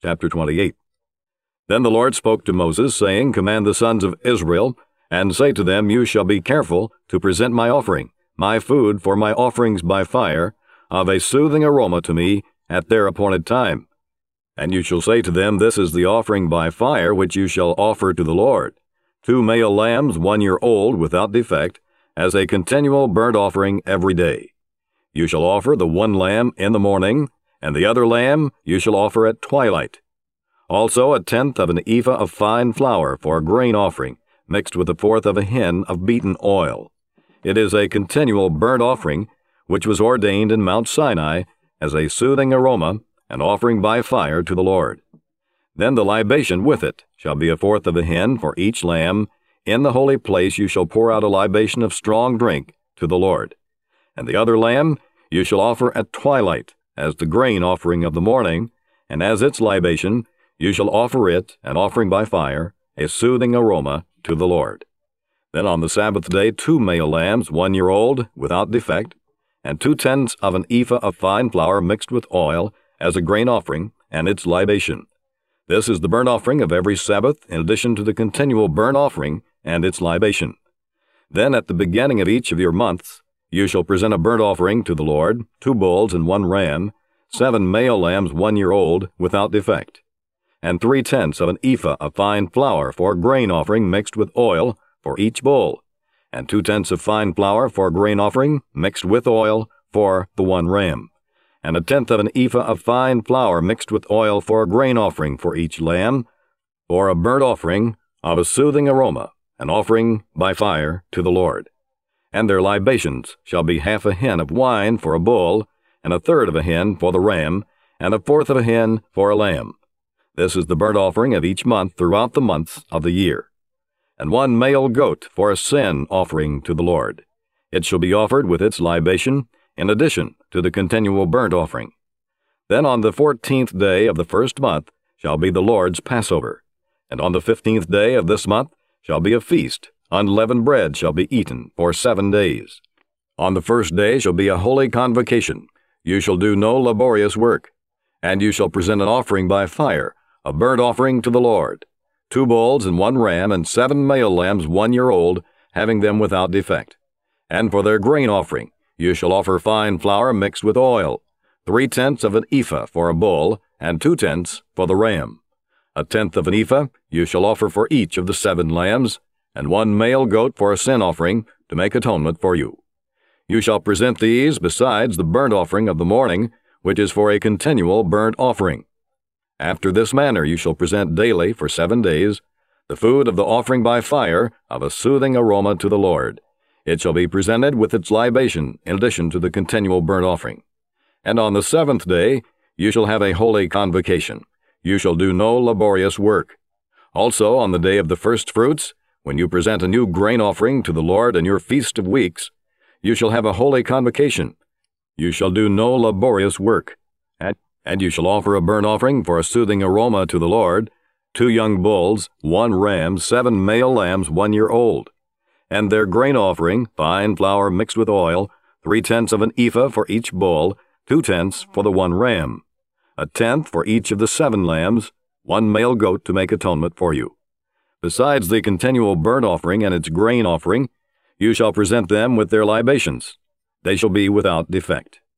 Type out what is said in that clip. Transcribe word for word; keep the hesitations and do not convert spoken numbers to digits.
chapter twenty-eight. Then the Lord spoke to Moses, saying, Command the sons of Israel, and say to them, You shall be careful to present my offering, my food for my offerings by fire, of a soothing aroma to me at their appointed time. And you shall say to them, This is the offering by fire which you shall offer to the Lord, two male lambs one year old without defect, as a continual burnt offering every day. You shall offer the one lamb in the morning, and the other lamb you shall offer at twilight. Also a tenth of an ephah of fine flour for a grain offering, mixed with a fourth of a hin of beaten oil. It is a continual burnt offering, which was ordained in Mount Sinai as a soothing aroma, an offering by fire to the Lord. Then the libation with it shall be a fourth of a hin for each lamb. In the holy place you shall pour out a libation of strong drink to the Lord. And the other lamb you shall offer at twilight, as the grain offering of the morning, and as its libation you shall offer it, an offering by fire, a soothing aroma to the Lord. Then on the Sabbath day two male lambs, one year old, without defect, and two-tenths of an ephah of fine flour mixed with oil, as a grain offering, and its libation. This is the burnt offering of every Sabbath, in addition to the continual burnt offering and its libation. Then at the beginning of each of your months you shall present a burnt offering to the Lord, two bulls and one ram, seven male lambs one year old, without defect, and three-tenths of an ephah of fine flour for a grain offering mixed with oil for each bull, and two-tenths of fine flour for a grain offering mixed with oil for the one ram, and a tenth of an ephah of fine flour mixed with oil for a grain offering for each lamb, for a burnt offering of a soothing aroma, an offering by fire to the Lord. And their libations shall be half a hin of wine for a bull, and a third of a hin for the ram, and a fourth of a hin for a lamb. This is the burnt offering of each month throughout the months of the year. And one male goat for a sin offering to the Lord. It shall be offered with its libation, in addition to the continual burnt offering. Then on the fourteenth day of the first month shall be the Lord's Passover, and on the fifteenth day of this month shall be a feast. Unleavened bread shall be eaten for seven days. On the first day shall be a holy convocation. You shall do no laborious work, and you shall present an offering by fire, a burnt offering to the Lord, two bulls and one ram, and seven male lambs one year old, having them without defect. And for their grain offering you shall offer fine flour mixed with oil, three-tenths of an ephah for a bull, and two-tenths for the ram. A tenth of an ephah you shall offer for each of the seven lambs, and one male goat for a sin offering, to make atonement for you. You shall present these besides the burnt offering of the morning, which is for a continual burnt offering. After this manner you shall present daily for seven days the food of the offering by fire of a soothing aroma to the Lord. It shall be presented with its libation in addition to the continual burnt offering. And on the seventh day you shall have a holy convocation. You shall do no laborious work. Also on the day of the first fruits, when you present a new grain offering to the Lord in your feast of weeks, you shall have a holy convocation. You shall do no laborious work. And, and you shall offer a burnt offering for a soothing aroma to the Lord, two young bulls, one ram, seven male lambs one year old, and their grain offering, fine flour mixed with oil, three-tenths of an ephah for each bull, two-tenths for the one ram, a tenth for each of the seven lambs, one male goat to make atonement for you. Besides the continual burnt offering and its grain offering, you shall present them with their libations. They shall be without defect.